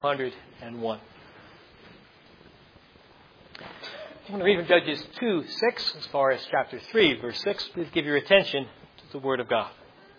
101. I'm going to read from Judges 2:6 as far as chapter 3, verse 6. Please give your attention to the Word of God.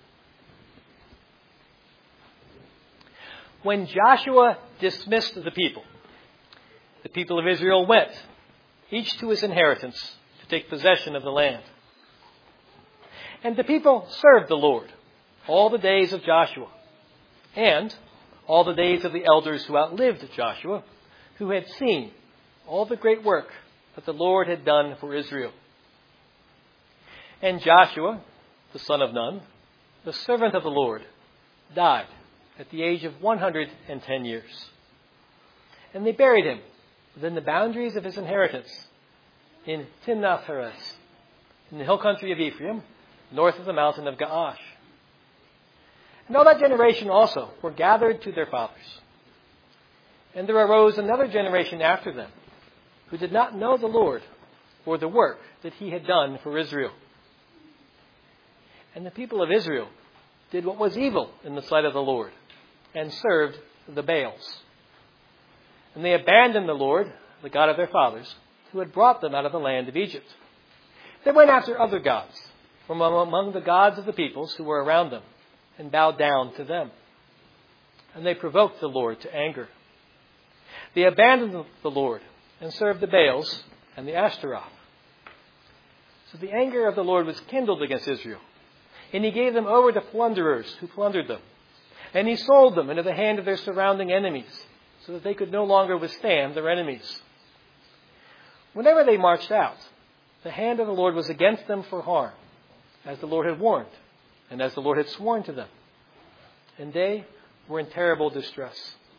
When Joshua dismissed the people of Israel went, each to his inheritance, to take possession of the land. And the people served the Lord all the days of Joshua, and all the days of the elders who outlived Joshua, who had seen all the great work that the Lord had done for Israel. And Joshua, the son of Nun, the servant of the Lord, died at the age of 110 years. And they buried him within the boundaries of his inheritance in Timnath-Heres, in the hill country of Ephraim, north of the mountain of Gaash. And all that generation also were gathered to their fathers. And there arose another generation after them, who did not know the Lord or the work that he had done for Israel. And the people of Israel did what was evil in the sight of the Lord, and served the Baals. And they abandoned the Lord, the God of their fathers, who had brought them out of the land of Egypt. They went after other gods from among the gods of the peoples who were around them, and bowed down to them. And they provoked the Lord to anger. They abandoned the Lord and served the Baals and the Ashtaroth. So the anger of the Lord was kindled against Israel, and he gave them over to plunderers who plundered them. And he sold them into the hand of their surrounding enemies, so that they could no longer withstand their enemies. Whenever they marched out, the hand of the Lord was against them for harm, as the Lord had warned, and as the Lord had sworn to them. And they were in terrible distress.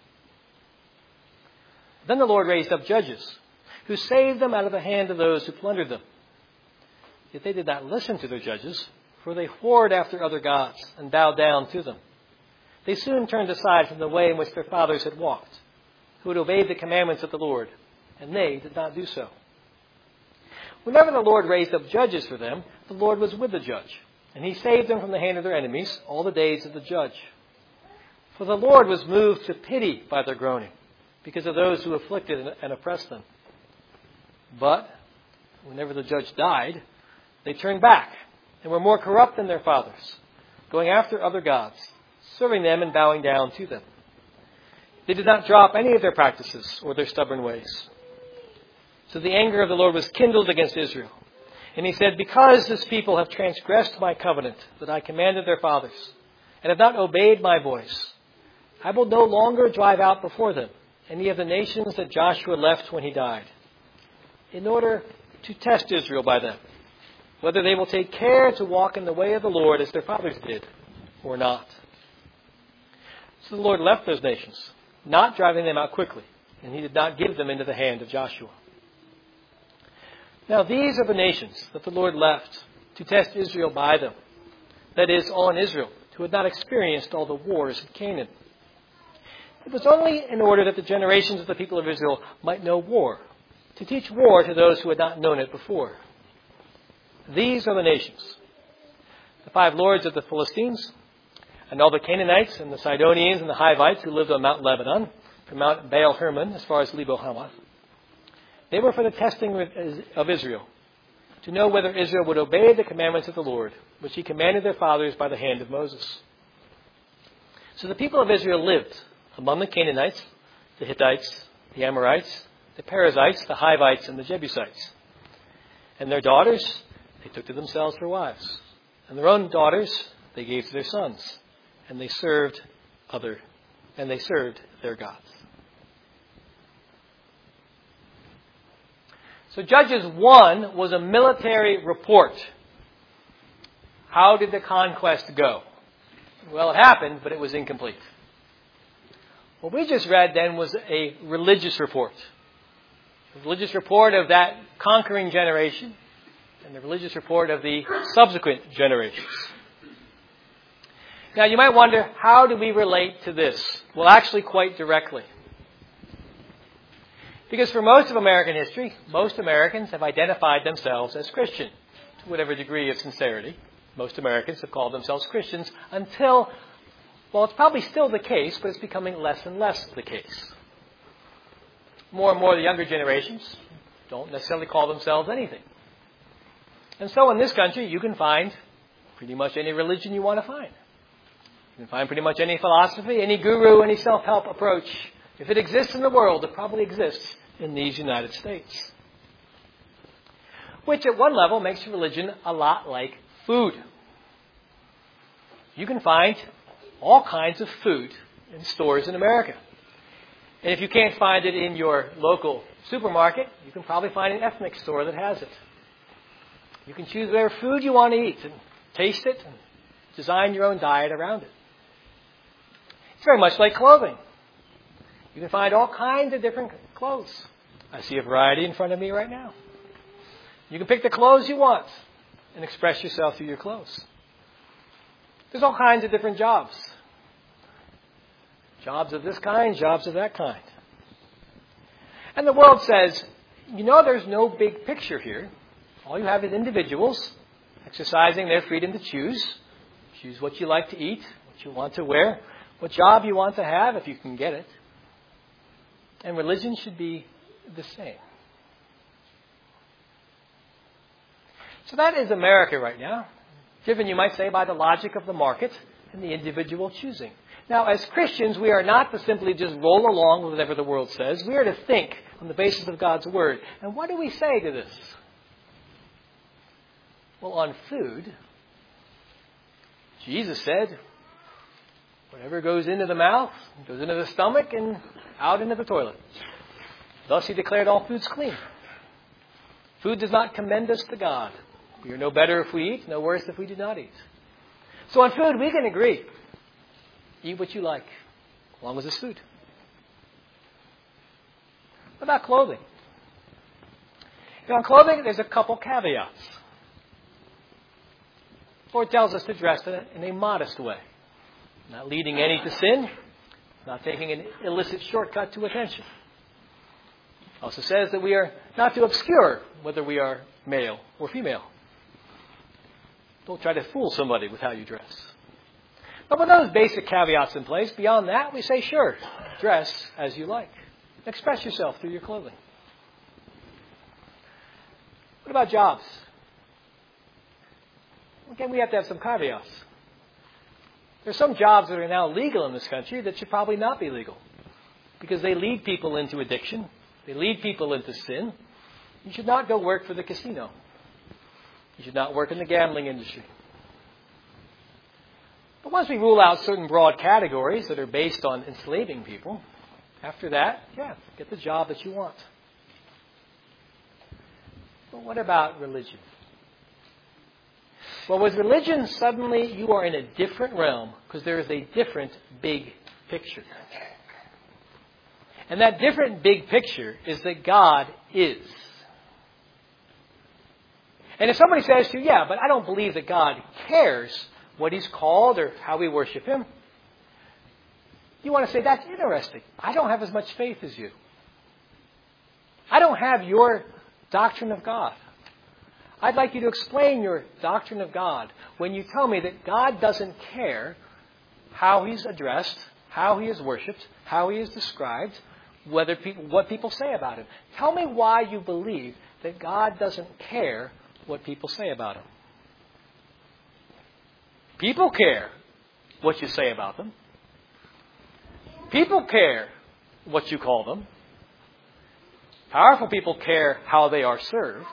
Then the Lord raised up judges, who saved them out of the hand of those who plundered them. Yet they did not listen to their judges, for they whored after other gods and bowed down to them. They soon turned aside from the way in which their fathers had walked, who had obeyed the commandments of the Lord, and they did not do so. Whenever the Lord raised up judges for them, the Lord was with the judge, and he saved them from the hand of their enemies all the days of the judge. For the Lord was moved to pity by their groaning, because of those who afflicted and oppressed them. But whenever the judge died, they turned back and were more corrupt than their fathers, going after other gods, serving them and bowing down to them. They did not drop any of their practices or their stubborn ways. So the anger of the Lord was kindled against Israel. And he said, because this people have transgressed my covenant that I commanded their fathers, and have not obeyed my voice, I will no longer drive out before them any of the nations that Joshua left when he died, in order to test Israel by them, whether they will take care to walk in the way of the Lord as their fathers did, or not. So the Lord left those nations, not driving them out quickly, and he did not give them into the hand of Joshua. Now these are the nations that the Lord left to test Israel by them, that is, all in Israel, who had not experienced all the wars of Canaan. It was only in order that the generations of the people of Israel might know war, to teach war to those who had not known it before. These are the nations: the 5 lords of the Philistines, and all the Canaanites and the Sidonians and the Hivites who lived on Mount Lebanon, from Mount Baal Hermon as far as Lebo Hamath. They were for the testing of Israel, to know whether Israel would obey the commandments of the Lord, which he commanded their fathers by the hand of Moses. So the people of Israel lived among the Canaanites, the Hittites, the Amorites, the Perizzites, the Hivites, and the Jebusites. And their daughters they took to themselves for wives. And their own daughters they gave to their sons. And they served their gods. So Judges 1 was a military report. How did the conquest go? Well, it happened, but it was incomplete. What we just read then was a religious report. A religious report of that conquering generation and the religious report of the subsequent generations. Now you might wonder, how do we relate to this? Well, actually quite directly. Because for most of American history, most Americans have identified themselves as Christian, to whatever degree of sincerity. Most Americans have called themselves Christians until Well, it's probably still the case, but it's becoming less and less the case. More and more of the younger generations don't necessarily call themselves anything. And so in this country, you can find pretty much any religion you want to find. You can find pretty much any philosophy, any guru, any self-help approach. If it exists in the world, it probably exists in these United States. Which at one level makes religion a lot like food. You can find all kinds of food in stores in America. And if you can't find it in your local supermarket, you can probably find an ethnic store that has it. You can choose whatever food you want to eat and taste it and design your own diet around it. It's very much like clothing. You can find all kinds of different clothes. I see a variety in front of me right now. You can pick the clothes you want and express yourself through your clothes. There's all kinds of different jobs. Jobs of this kind, jobs of that kind. And the world says, there's no big picture here. All you have is individuals exercising their freedom to choose. Choose what you like to eat, what you want to wear, what job you want to have if you can get it. And religion should be the same. So that is America right now, driven, you might say, by the logic of the market and the individual choosing. Now, as Christians, we are not to simply just roll along with whatever the world says. We are to think on the basis of God's Word. And what do we say to this? Well, on food, Jesus said, whatever goes into the mouth, goes into the stomach and out into the toilet. Thus he declared all foods clean. Food does not commend us to God. We are no better if we eat, no worse if we do not eat. So on food, we can agree. Eat what you like, as long as it's food. What about clothing? On clothing, there's a couple caveats. The Lord tells us to dress in a modest way, not leading any to sin, not taking an illicit shortcut to attention. It also says that we are not to obscure whether we are male or female. Don't try to fool somebody with how you dress. But with those basic caveats in place, beyond that, we say, sure, dress as you like. Express yourself through your clothing. What about jobs? Again, we have to have some caveats. There's some jobs that are now legal in this country that should probably not be legal because they lead people into addiction. They lead people into sin. You should not go work for the casino. You should not work in the gambling industry. But once we rule out certain broad categories that are based on enslaving people, after that, get the job that you want. But what about religion? Well, with religion, suddenly you are in a different realm because there is a different big picture. And that different big picture is that God is. And if somebody says to you, but I don't believe that God cares what He's called or how we worship Him, you want to say, that's interesting. I don't have as much faith as you. I don't have your doctrine of God. I'd like you to explain your doctrine of God when you tell me that God doesn't care how He's addressed, how He is worshipped, how He is described, what people say about Him. Tell me why you believe that God doesn't care what people say about Him. People care what you say about them. People care what you call them. Powerful people care how they are served.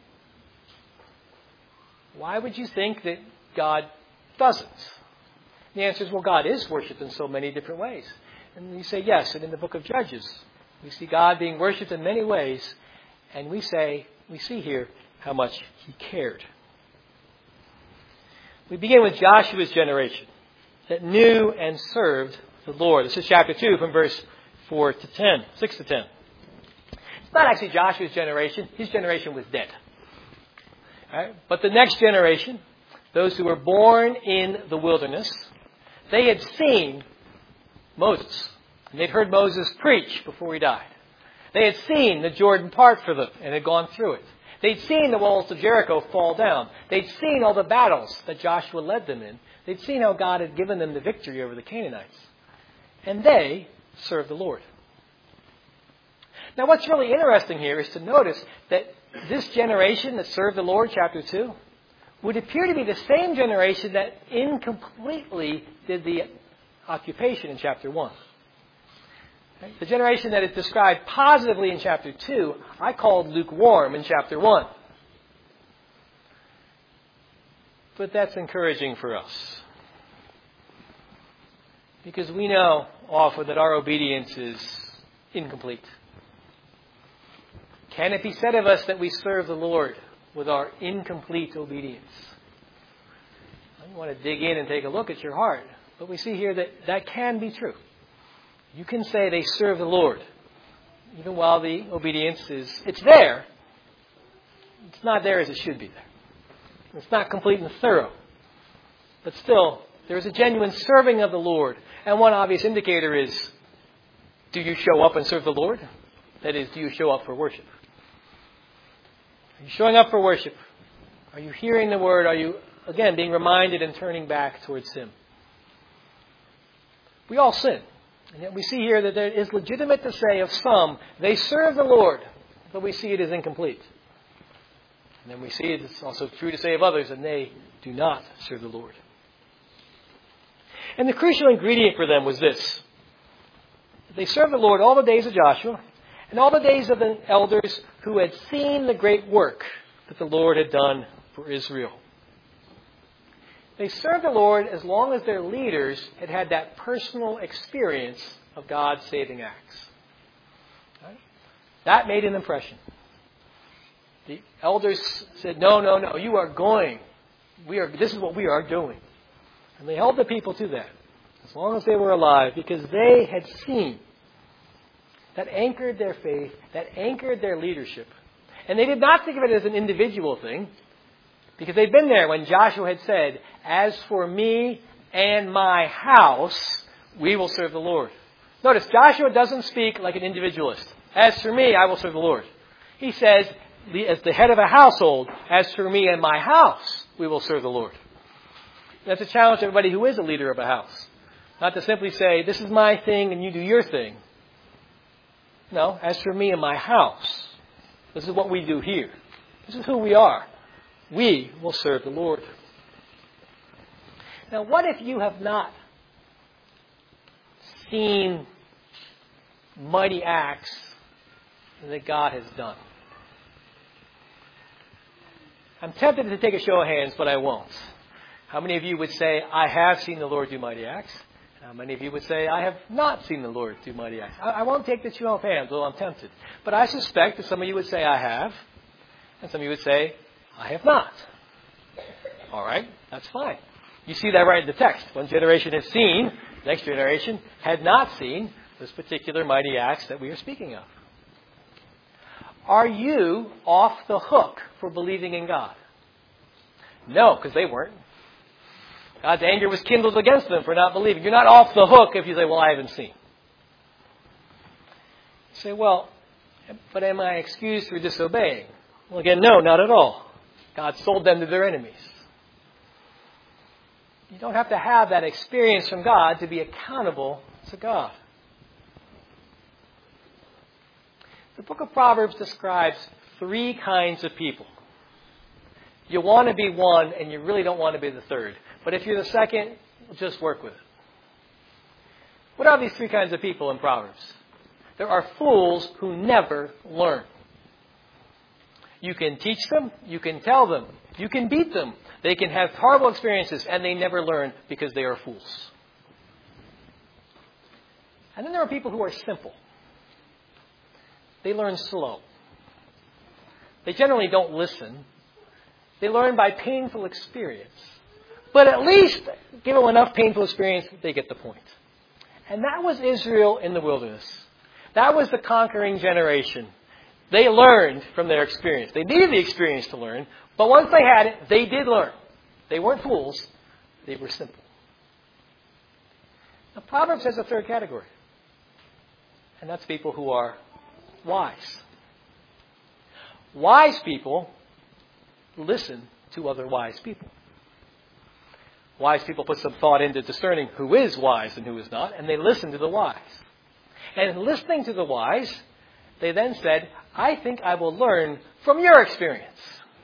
Why would you think that God doesn't? The answer is, God is worshipped in so many different ways. And you say, yes, and in the book of Judges, we see God being worshipped in many ways, and we see here how much He cared. We begin with Joshua's generation that knew and served the Lord. This is chapter 2 from verse 6 to 10. It's not actually Joshua's generation. His generation was dead. Right? But the next generation, those who were born in the wilderness, they had seen Moses. And they'd heard Moses preach before he died. They had seen the Jordan part for them and had gone through it. They'd seen the walls of Jericho fall down. They'd seen all the battles that Joshua led them in. They'd seen how God had given them the victory over the Canaanites. And they served the Lord. Now, what's really interesting here is to notice that this generation that served the Lord, chapter 2, would appear to be the same generation that incompletely did the occupation in chapter 1. The generation that is described positively in chapter 2, I called lukewarm in chapter 1. But that's encouraging for us. Because we know often that our obedience is incomplete. Can it be said of us that we serve the Lord with our incomplete obedience? I want to dig in and take a look at your heart. But we see here that that can be true. You can say they serve the Lord, even while the obedience it's there. It's not there as it should be there. It's not complete and thorough. But still, there is a genuine serving of the Lord. And one obvious indicator is, do you show up and serve the Lord? That is, do you show up for worship? Are you showing up for worship? Are you hearing the word? Are you, again, being reminded and turning back towards Him? We all sin. And yet we see here that it is legitimate to say of some, they serve the Lord, but we see it as incomplete. And then we see it's also true to say of others that they do not serve the Lord. And the crucial ingredient for them was this. They served the Lord all the days of Joshua and all the days of the elders who had seen the great work that the Lord had done for Israel. They served the Lord as long as their leaders had had that personal experience of God's saving acts. Right? That made an impression. The elders said, no, you are going. This is what we are doing. And they held the people to that, as long as they were alive, because they had seen. That anchored their faith, that anchored their leadership. And they did not think of it as an individual thing, because they'd been there when Joshua had said, as for me and my house, we will serve the Lord. Notice, Joshua doesn't speak like an individualist. As for me, I will serve the Lord. He says, as the head of a household, as for me and my house, we will serve the Lord. That's a challenge to everybody who is a leader of a house. Not to simply say, this is my thing and you do your thing. No, as for me and my house, this is what we do here. This is who we are. We will serve the Lord. Now, what if you have not seen mighty acts that God has done? I'm tempted to take a show of hands, but I won't. How many of you would say, I have seen the Lord do mighty acts? How many of you would say, I have not seen the Lord do mighty acts? I won't take the show of hands, although I'm tempted. But I suspect that some of you would say, I have. And some of you would say, I have not. All right, that's fine. You see that right in the text. One generation has seen, the next generation had not seen those particular mighty acts that we are speaking of. Are you off the hook for believing in God? No, because they weren't. God's anger was kindled against them for not believing. You're not off the hook if you say, well, I haven't seen. You say, well, but am I excused for disobeying? Well, again, no, not at all. God sold them to their enemies. You don't have to have that experience from God to be accountable to God. The book of Proverbs describes three kinds of people. You want to be one and you really don't want to be the third. But if you're the second, just work with it. What are these three kinds of people in Proverbs? There are fools who never learn. You can teach them, you can tell them, you can beat them. They can have horrible experiences and they never learn because they are fools. And then there are people who are simple. They learn slow. They generally don't listen. They learn by painful experience. But at least, give them enough painful experience, they get the point. And that was Israel in the wilderness. That was the conquering generation. They learned from their experience. They needed the experience to learn, but once they had it, they did learn. They weren't fools. They were simple. Now, Proverbs has a third category. And that's people who are wise. Wise people listen to other wise people. Wise people put some thought into discerning who is wise and who is not, and they listen to the wise. And in listening to the wise, they then said, I think I will learn from your experience.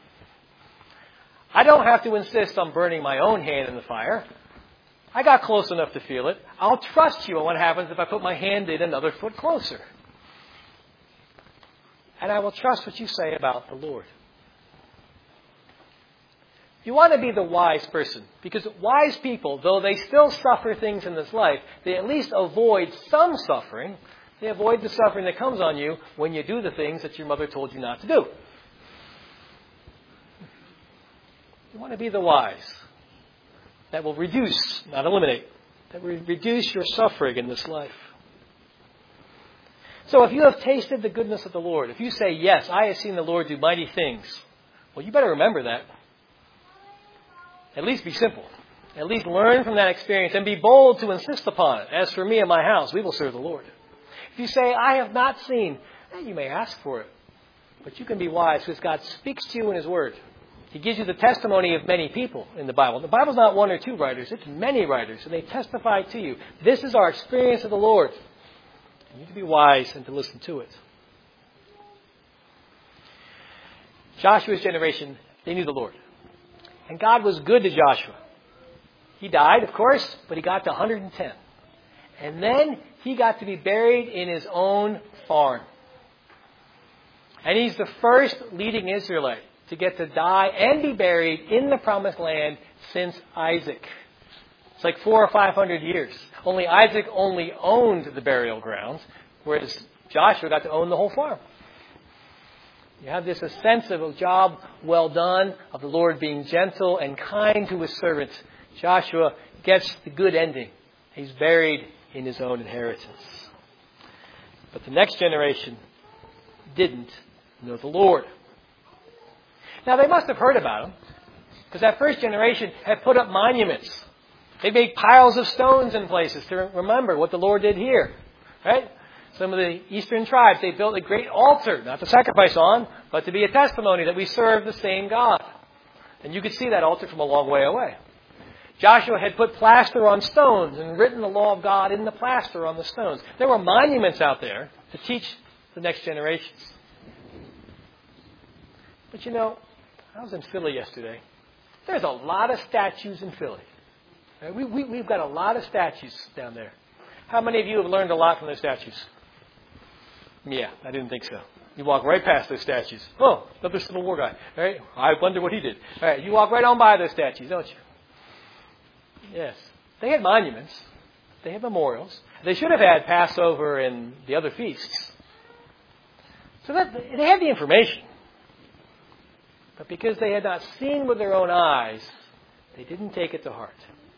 I don't have to insist on burning my own hand in the fire. I got close enough to feel it. I'll trust you on what happens if I put my hand in another foot closer. And I will trust what you say about the Lord. You want to be the wise person, because wise people, though they still suffer things in this life, they at least avoid some suffering. They avoid the suffering that comes on you when you do the things that your mother told you not to do. You want to be the wise that will reduce, not eliminate, that will reduce your suffering in this life. So if you have tasted the goodness of the Lord, if you say, yes, I have seen the Lord do mighty things, well, you better remember that. At least be simple. At least learn from that experience and be bold to insist upon it. As for me and my house, we will serve the Lord. If you say, I have not seen, you may ask for it. But you can be wise because God speaks to you in His Word. He gives you the testimony of many people in the Bible. The Bible's not one or two writers. It's many writers. And they testify to you. This is our experience of the Lord. You need to be wise and to listen to it. Joshua's generation, they knew the Lord. And God was good to Joshua. He died, of course, but he got to 110. And then he got to be buried in his own farm. And he's the first leading Israelite to get to die and be buried in the promised land since Isaac. It's like 400 or 500 years. Only Isaac only owned the burial grounds, whereas Joshua got to own the whole farm. You have this a sense of a job well done, of the Lord being gentle and kind to His servant. Joshua gets the good ending. He's buried in his own inheritance. But the next generation didn't know the Lord. Now they must have heard about Him, because that first generation had put up monuments. They made piles of stones in places to remember what the Lord did here. Right? Some of the eastern tribes, they built a great altar, not to sacrifice on, but to be a testimony that we serve the same God. And you could see that altar from a long way away. Joshua had put plaster on stones and written the law of God in the plaster on the stones. There were monuments out there to teach the next generations. But you know, I was in Philly yesterday. There's a lot of statues in Philly. We've got a lot of statues down there. How many of you have learned a lot from those statues? Yeah, I didn't think so. You walk right past those statues. Oh, another Civil War guy. All right, I wonder what he did. All right, you walk right on by those statues, don't you? Yes. They had monuments. They had memorials. They should have had Passover and the other feasts. So that they had the information. But because they had not seen with their own eyes, they didn't take it to heart.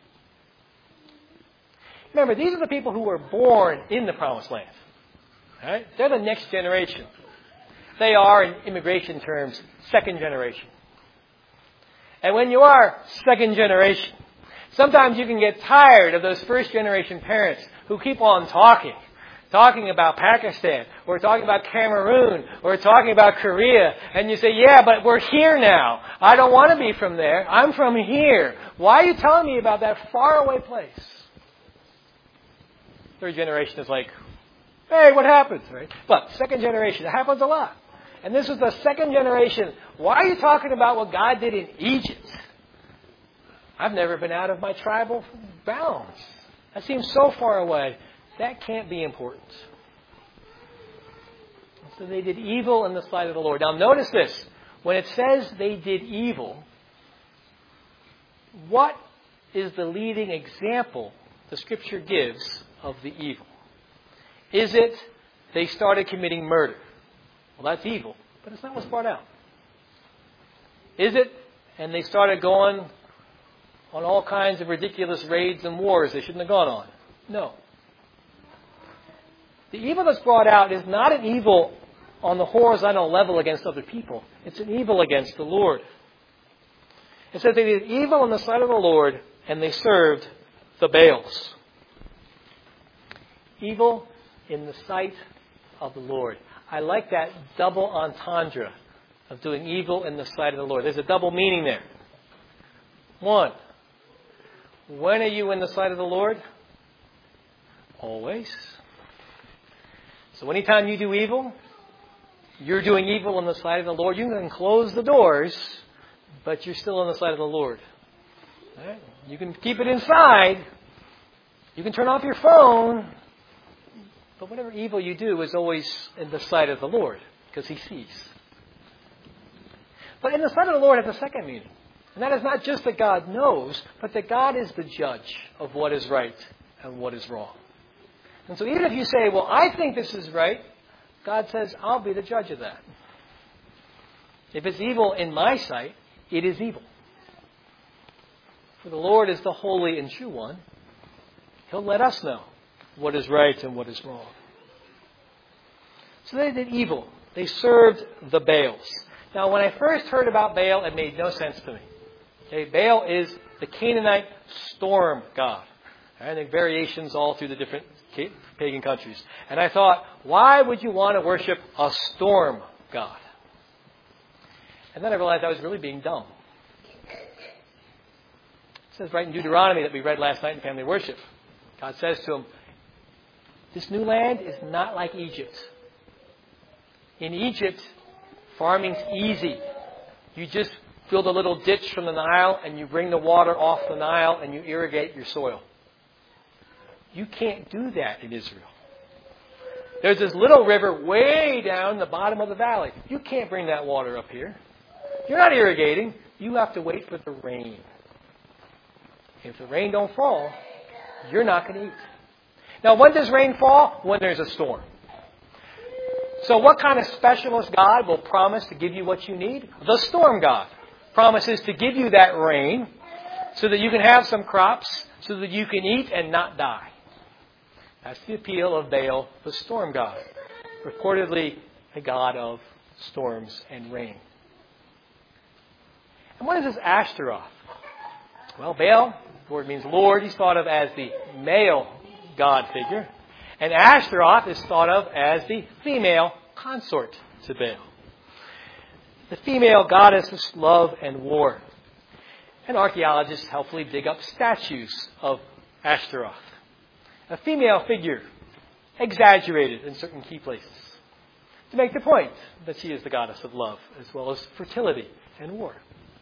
Remember, these are the people who were born in the Promised Land. Right? They're the next generation. They are, in immigration terms, second generation. And when you are second generation, sometimes you can get tired of those first generation parents who keep on talking about Pakistan, or talking about Cameroon, or talking about Korea, and you say, yeah, but we're here now. I don't want to be from there. I'm from here. Why are you telling me about that faraway place? Third generation is like, hey, what happened? Right? But second generation, it happens a lot. And this is the second generation. Why are you talking about what God did in Egypt? I've never been out of my tribal bounds. That seems so far away. That can't be important. So they did evil in the sight of the Lord. Now notice this. When it says they did evil, what is the leading example the Scripture gives of the evil? Is it they started committing murder? Well, that's evil, but it's not what's brought out. Is it, and they started going on all kinds of ridiculous raids and wars they shouldn't have gone on? No. The evil that's brought out is not an evil on the horizontal level against other people. It's an evil against the Lord. It says they did evil in the sight of the Lord, and they served the Baals. Evil in the sight of the Lord. I like that double entendre of doing evil in the sight of the Lord. There's a double meaning there. One, when are you in the sight of the Lord? Always. So anytime you do evil, you're doing evil in the sight of the Lord. You can close the doors, but you're still in the sight of the Lord. Right? You can keep it inside. You can turn off your phone. But whatever evil you do is always in the sight of the Lord, because He sees. But in the sight of the Lord has a second meaning. And that is not just that God knows, but that God is the judge of what is right and what is wrong. And so even if you say, well, I think this is right, God says, I'll be the judge of that. If it's evil in my sight, it is evil. For the Lord is the holy and true one. He'll let us know what is right and what is wrong. So they did evil. They served the Baals. Now, when I first heard about Baal, it made no sense to me. Okay, Baal is the Canaanite storm god. And there are variations all through the different pagan countries. And I thought, why would you want to worship a storm god? And then I realized I was really being dumb. It says right in Deuteronomy that we read last night in family worship. God says to him, this new land is not like Egypt. In Egypt, farming's easy. You just build a little ditch from the Nile and you bring the water off the Nile and you irrigate your soil. You can't do that in Israel. There's this little river way down the bottom of the valley. You can't bring that water up here. You're not irrigating. You have to wait for the rain. If the rain don't fall, you're not going to eat. Now, when does rain fall? When there's a storm. So what kind of specialist God will promise to give you what you need? The storm God promises to give you that rain so that you can have some crops, so that you can eat and not die. That's the appeal of Baal, the storm god. Reportedly a god of storms and rain. And what is this Ashtaroth? Well, Baal, the word means Lord. He's thought of as the male god figure. And Ashtaroth is thought of as the female consort to Baal. The female goddess of love and war. And archaeologists helpfully dig up statues of Ashtaroth. A female figure, exaggerated in certain key places, to make the point that she is the goddess of love, as well as fertility and war.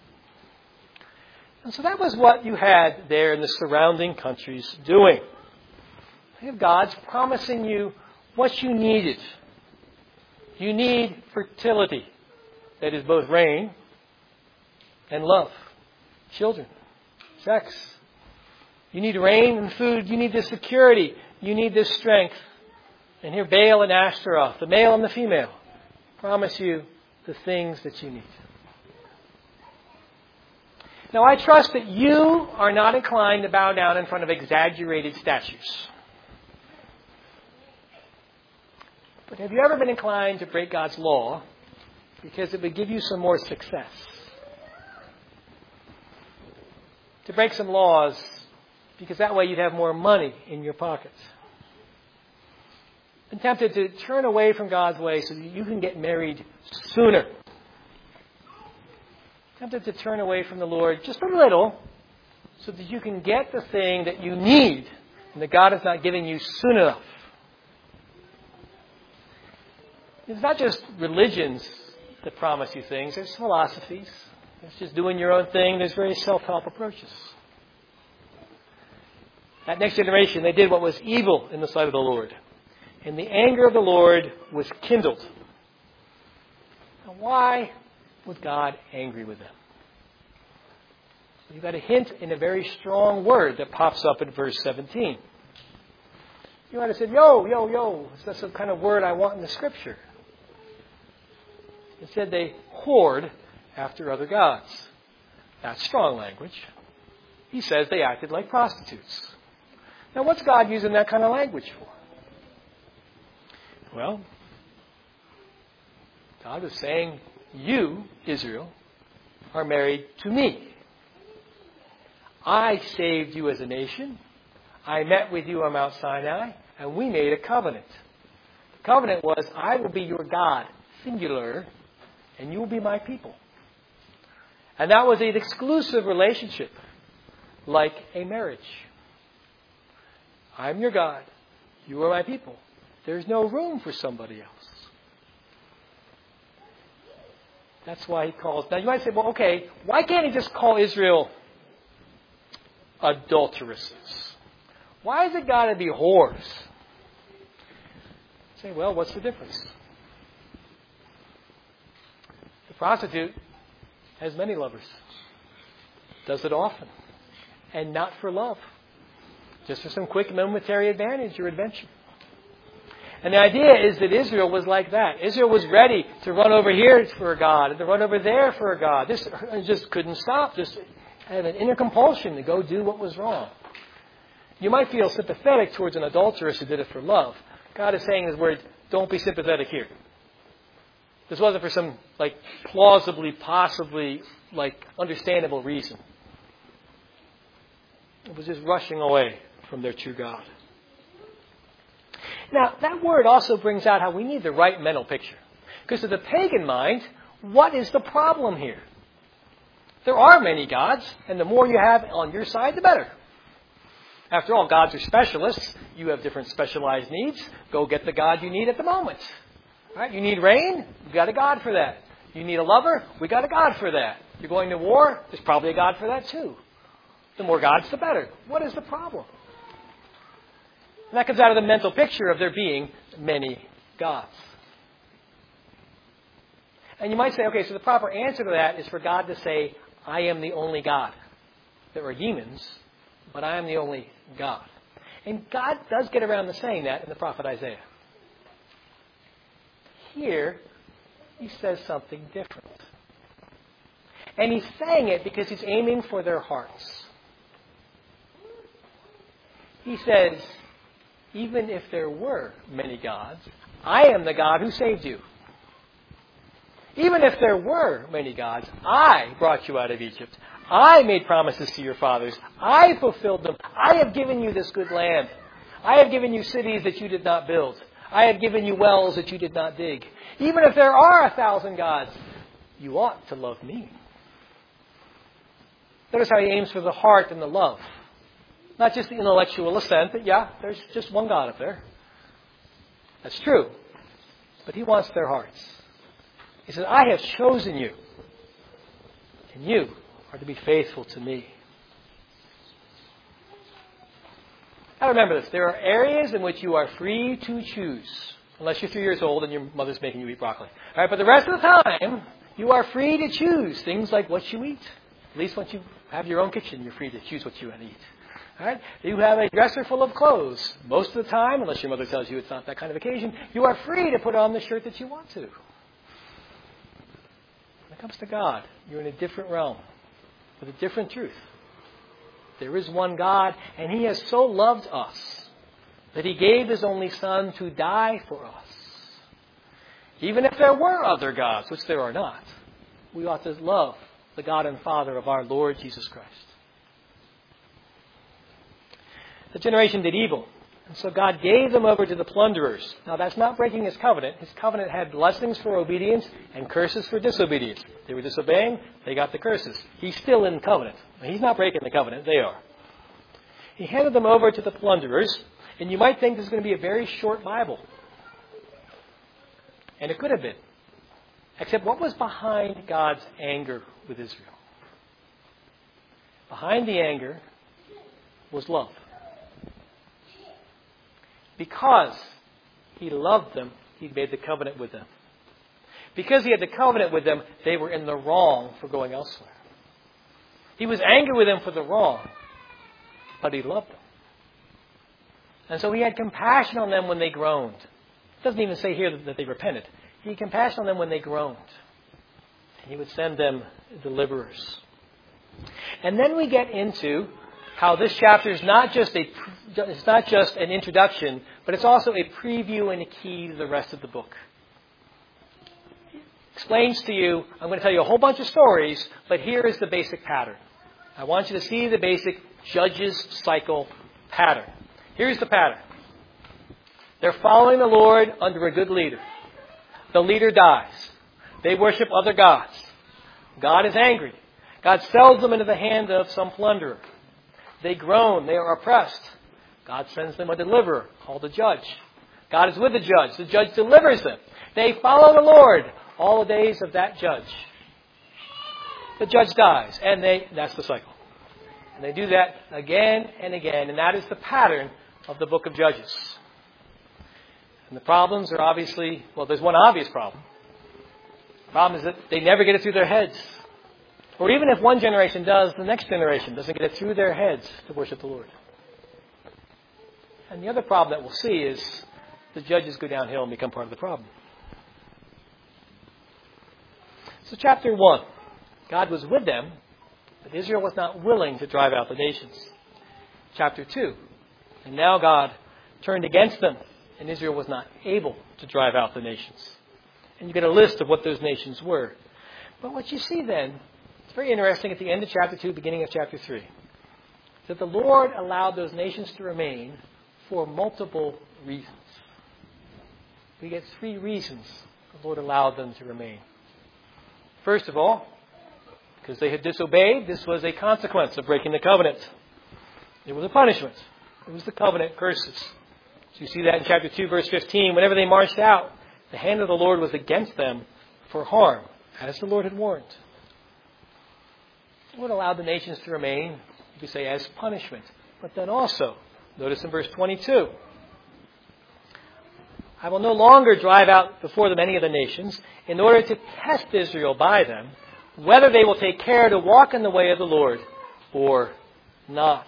And so that was what you had there in the surrounding countries doing. You have gods promising you what you needed. You need fertility, that is both rain and love, children, sex. You need rain and food. You need the security. You need the strength. And here Baal and Ashtaroth, the male and the female, promise you the things that you need. Now, I trust that you are not inclined to bow down in front of exaggerated statues. But have you ever been inclined to break God's law because it would give you some more success? To break some laws because that way you'd have more money in your pockets. Been tempted to turn away from God's way so that you can get married sooner. Tempted to turn away from the Lord just a little so that you can get the thing that you need and that God is not giving you soon enough. It's not just religions that promise you things. There's philosophies. It's just doing your own thing. There's various self-help approaches. That next generation, they did what was evil in the sight of the Lord. And the anger of the Lord was kindled. Now, why was God angry with them? You've got a hint in a very strong word that pops up in verse 17. You might have said, yo. Is that some kind of word I want in the Scripture? Instead, they whored after other gods. That's strong language. He says they acted like prostitutes. Now, what's God using that kind of language for? Well, God was saying, you, Israel, are married to me. I saved you as a nation. I met with you on Mount Sinai, and we made a covenant. The covenant was, I will be your God, singular, and you will be my people. And that was an exclusive relationship, like a marriage. I'm your God. You are my people. There's no room for somebody else. That's why he calls. Now you might say, well, okay, why can't he just call Israel adulteresses? Why has it got to be whores? Say, well, what's the difference? The prostitute has many lovers. Does it often. And not for love. Just for some quick momentary advantage or adventure. And the idea is that Israel was like that. Israel was ready to run over here for a God and to run over there for a God. This just couldn't stop. Just had an inner compulsion to go do what was wrong. You might feel sympathetic towards an adulteress who did it for love. God is saying in His Word, don't be sympathetic here. This wasn't for some plausibly, possibly, understandable reason. It was just rushing away from their true God. Now, that word also brings out how we need the right mental picture. Because to the pagan mind, what is the problem here? There are many gods, and the more you have on your side, the better. After all, gods are specialists. You have different specialized needs. Go get the God you need at the moment. Right? You need rain? We've got a God for that. You need a lover? We got a God for that. You're going to war? There's probably a God for that too. The more gods, the better. What is the problem? And that comes out of the mental picture of there being many gods. And you might say, okay, so the proper answer to that is for God to say, I am the only God. There are demons, but I am the only God. And God does get around to saying that in the prophet Isaiah. Here, He says something different. And He's saying it because He's aiming for their hearts. He says, even if there were many gods, I am the God who saved you. Even if there were many gods, I brought you out of Egypt. I made promises to your fathers. I fulfilled them. I have given you this good land. I have given you cities that you did not build. I have given you wells that you did not dig. Even if there are 1,000 gods, you ought to love me. Notice how He aims for the heart and the love. Not just the intellectual assent that, yeah, there's just one God up there. That's true. But He wants their hearts. He says, I have chosen you. And you are to be faithful to me. Now remember this. There are areas in which you are free to choose. Unless you're 3 years old and your mother's making you eat broccoli. All right, but the rest of the time, you are free to choose things like what you eat. At least once you have your own kitchen, you're free to choose what you want to eat. All right? You have a dresser full of clothes. Most of the time, unless your mother tells you it's not that kind of occasion, you are free to put on the shirt that you want to. When it comes to God, you're in a different realm with a different truth. There is one God, and He has so loved us that He gave His only Son to die for us. Even if there were other gods, which there are not, we ought to love the God and Father of our Lord Jesus Christ. The generation did evil, and so God gave them over to the plunderers. Now that's not breaking His covenant. His covenant had blessings for obedience and curses for disobedience. They were disobeying, they got the curses. He's still in covenant. He's not breaking the covenant, they are. He handed them over to the plunderers, and you might think this is going to be a very short Bible. And it could have been. Except what was behind God's anger with Israel? Behind the anger was love. Because He loved them, He made the covenant with them. Because He had the covenant with them, they were in the wrong for going elsewhere. He was angry with them for the wrong, but He loved them. And so He had compassion on them when they groaned. It doesn't even say here that they repented. He had compassion on them when they groaned. And He would send them deliverers. And then we get into how this chapter is not just an introduction, but it's also a preview and a key to the rest of the book. It explains to you, I'm going to tell you a whole bunch of stories, but here is the basic pattern. I want you to see the basic Judges cycle pattern. Here's the pattern. They're following the Lord under a good leader. The leader dies. They worship other gods. God is angry. God sells them into the hand of some plunderer. They groan. They are oppressed. God sends them a deliverer called a judge. God is with the judge. The judge delivers them. They follow the Lord all the days of that judge. The judge dies, and that's the cycle. And they do that again and again, and that is the pattern of the book of Judges. And the problems are obviously, well, there's one obvious problem. The problem is that they never get it through their heads. Or even if one generation does, the next generation doesn't get it through their heads to worship the Lord. And the other problem that we'll see is the judges go downhill and become part of the problem. So chapter 1, God was with them, but Israel was not willing to drive out the nations. Chapter 2, and now God turned against them, and Israel was not able to drive out the nations. And you get a list of what those nations were. But what you see then, it's very interesting at the end of chapter 2, beginning of chapter 3, that the Lord allowed those nations to remain for multiple reasons. We get 3 reasons the Lord allowed them to remain. First of all, because they had disobeyed, this was a consequence of breaking the covenant. It was a punishment. It was the covenant curses. So you see that in chapter 2, verse 15. Whenever they marched out, the hand of the Lord was against them for harm, as the Lord had warned. The Lord allowed the nations to remain, you could say, as punishment. But then also, notice in verse 22, I will no longer drive out before them any of the nations, in order to test Israel by them, whether they will take care to walk in the way of the Lord or not.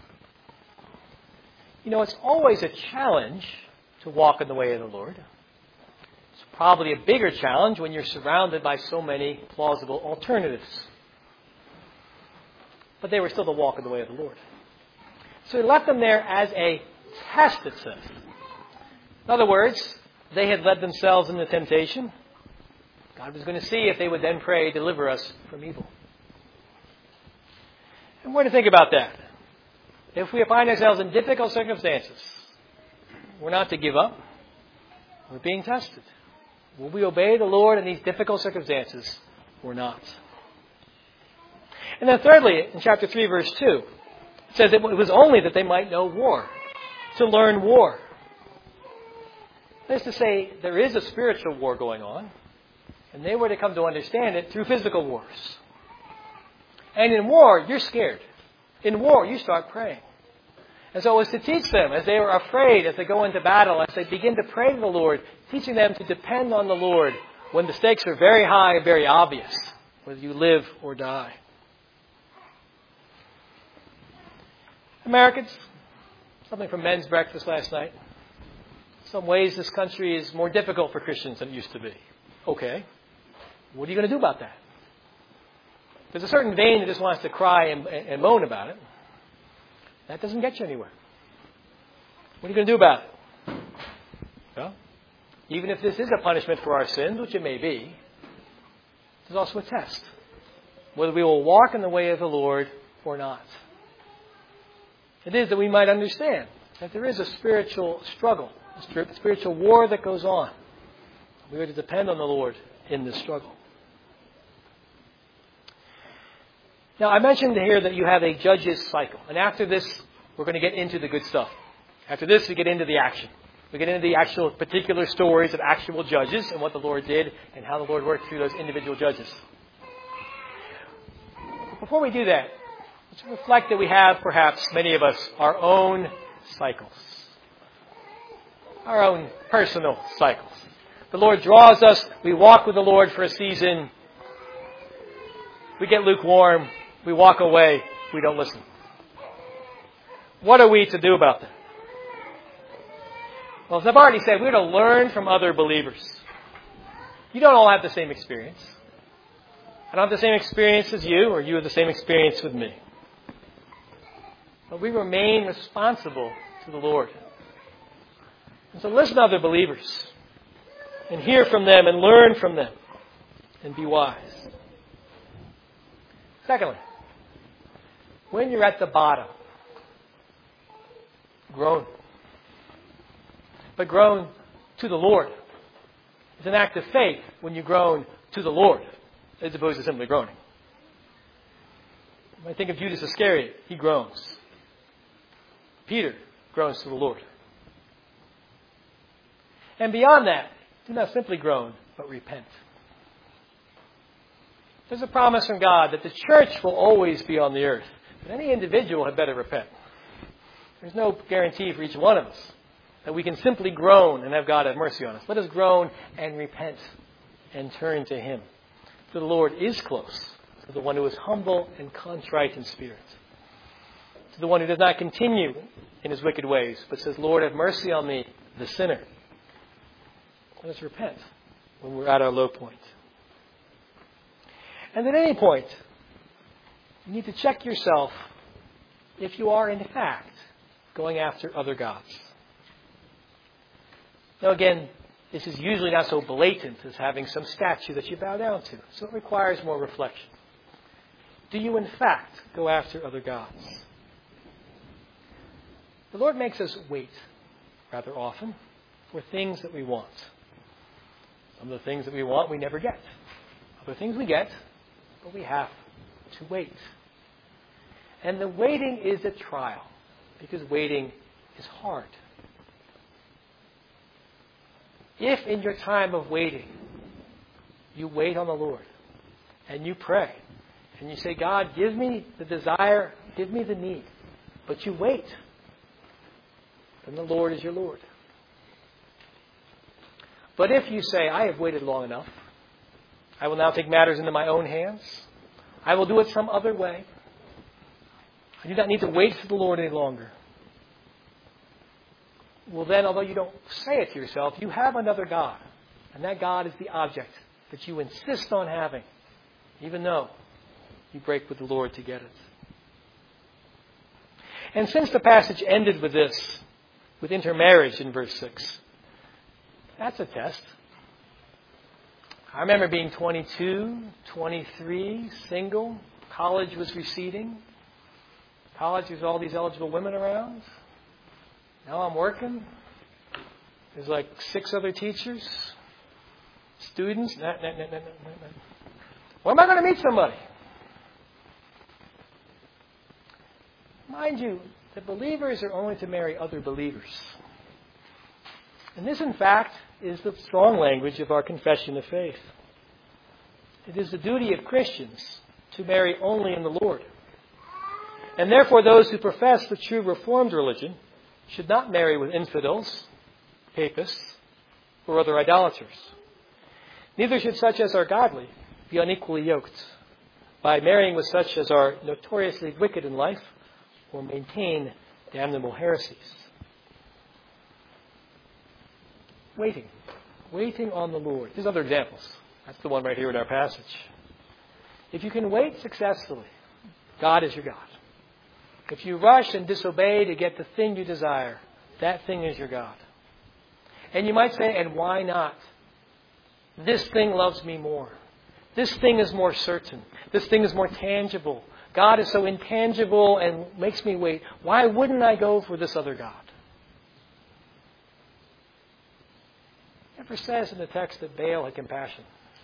You know, it's always a challenge to walk in the way of the Lord. It's probably a bigger challenge when you're surrounded by so many plausible alternatives. But they were still to walk in the way of the Lord. So he left them there as a test, it says. In other words, they had led themselves into temptation. God was going to see if they would then pray, deliver us from evil. And we're to think about that. If we find ourselves in difficult circumstances, we're not to give up. We're being tested. Will we obey the Lord in these difficult circumstances or not? And then thirdly, in chapter 3, verse 2, it says it was only that they might know war, to learn war. That is to say, there is a spiritual war going on, and they were to come to understand it through physical wars. And in war, you're scared. In war, you start praying. And so it was to teach them, as they were afraid, as they go into battle, as they begin to pray to the Lord, teaching them to depend on the Lord when the stakes are very high and very obvious, whether you live or die. Americans, something from men's breakfast last night. In some ways, this country is more difficult for Christians than it used to be. Okay. What are you going to do about that? There's a certain vein that just wants to cry and moan about it. That doesn't get you anywhere. What are you going to do about it? Well, even if this is a punishment for our sins, which it may be, there's also a test. Whether we will walk in the way of the Lord or not. It is that we might understand that there is a spiritual struggle, a spiritual war that goes on. We are to depend on the Lord in this struggle. Now, I mentioned here that you have a judges cycle. And after this, we're going to get into the good stuff. After this, we get into the action. We get into the actual particular stories of actual judges and what the Lord did and how the Lord worked through those individual judges. Before we do that, let's reflect that we have, perhaps, many of us, our own cycles. Our own personal cycles. The Lord draws us. We walk with the Lord for a season. We get lukewarm. We walk away. We don't listen. What are we to do about that? Well, as I've already said, we're to learn from other believers. You don't all have the same experience. I don't have the same experience as you, or you have the same experience with me. But we remain responsible to the Lord. And so listen to other believers. And hear from them and learn from them. And be wise. Secondly, when you're at the bottom, groan. But groan to the Lord. It's an act of faith when you groan to the Lord, as opposed to simply groaning. When I think of Judas Iscariot, he groans. Peter groans to the Lord. And beyond that, do not simply groan, but repent. There's a promise from God that the church will always be on the earth. But any individual had better repent. There's no guarantee for each one of us that we can simply groan and have God have mercy on us. Let us groan and repent and turn to Him. For the Lord is close to the one who is humble and contrite in spirit. To the one who does not continue in his wicked ways, but says, Lord, have mercy on me, the sinner. Let us repent when we're at our low point. And at any point, you need to check yourself if you are, in fact, going after other gods. Now again, this is usually not so blatant as having some statue that you bow down to, so it requires more reflection. Do you, in fact, go after other gods? The Lord makes us wait rather often for things that we want. Some of the things that we want we never get. Other things we get, but we have to wait. And the waiting is a trial, because waiting is hard. If in your time of waiting, you wait on the Lord, and you pray, and you say, God, give me the desire, give me the need, but you wait, then the Lord is your Lord. But if you say, I have waited long enough, I will now take matters into my own hands, I will do it some other way, I do not need to wait for the Lord any longer. Well then, although you don't say it to yourself, you have another God. And that God is the object that you insist on having, even though you break with the Lord to get it. And since the passage ended with this, with intermarriage in verse 6, that's a test. I remember being 22, 23, single. College was receding. College, there's all these eligible women around. Now I'm working. There's like 6 other teachers, students. When am I going to meet somebody? Mind you, the believers are only to marry other believers. And this, in fact, is the strong language of our confession of faith. It is the duty of Christians to marry only in the Lord. And therefore, those who profess the true Reformed religion should not marry with infidels, papists, or other idolaters. Neither should such as are godly be unequally yoked by marrying with such as are notoriously wicked in life or maintain damnable heresies. Waiting. Waiting on the Lord. There's other examples. That's the one right here in our passage. If you can wait successfully, God is your God. If you rush and disobey to get the thing you desire, that thing is your God. And you might say, and why not? This thing loves me more. This thing is more certain. This thing is more tangible. God is so intangible and makes me wait. Why wouldn't I go for this other God? It never says in the text that Baal had compassion.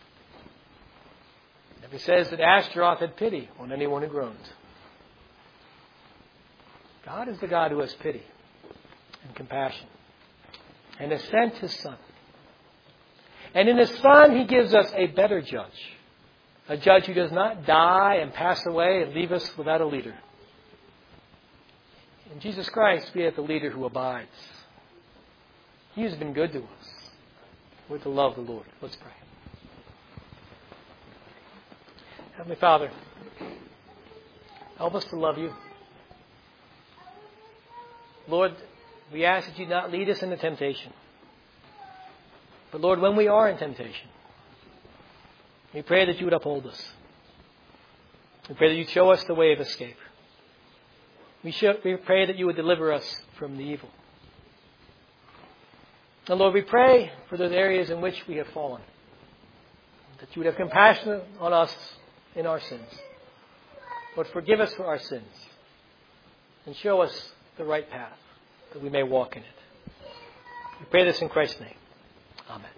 It never says that Ashtaroth had pity on anyone who groaned. God is the God who has pity and compassion and has sent His Son. And in His Son, He gives us a better judge. A judge who does not die and pass away and leave us without a leader. In Jesus Christ, we have the leader who abides. He has been good to us. We're to love the Lord. Let's pray. Heavenly Father, help us to love You. Lord, we ask that You not lead us into temptation. But Lord, when we are in temptation, we pray that You would uphold us. We pray that You'd show us the way of escape. We pray that You would deliver us from the evil. And Lord, we pray for those areas in which we have fallen. That You would have compassion on us in our sins. Lord, forgive us for our sins. And show us the right path, that we may walk in it. We pray this in Christ's name. Amen.